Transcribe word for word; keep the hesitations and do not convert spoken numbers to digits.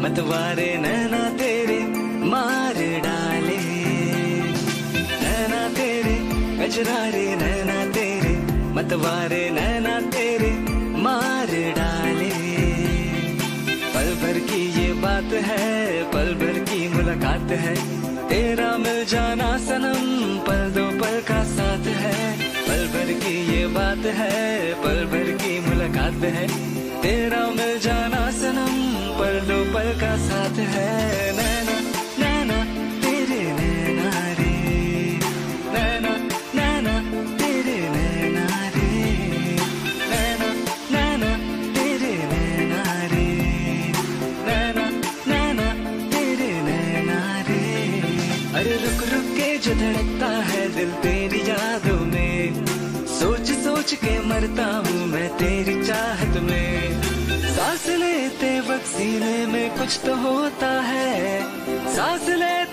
मतवारे नैना तेरे मार डाले, नैना तेरे कजरारे नैना तेरे मतवारे नैना तेरे मार डाले। पल भर की ये बात है, पल भर की मुलाकात है, तेरा मिल जाना सनम पल दो पल का साथ है। पल भर की ये बात है, पल भर की मुलाकात है, तेरा मिल जाना सनम पल दो पल का साथ है। नैना नैना तेरे नैना रे, नैना नैना तेरे नैना रे, नैना नैना तेरे नैना रे, नैना नैना तेरे नैना रे। अरे रुक रुक के जो धड़कता है दिल तेरी यादों में, सोच सोच के मरता हूँ मैं तेरी चाहत में। सांस लेते वक्त सीने में कुछ तो होता है, सांस लेते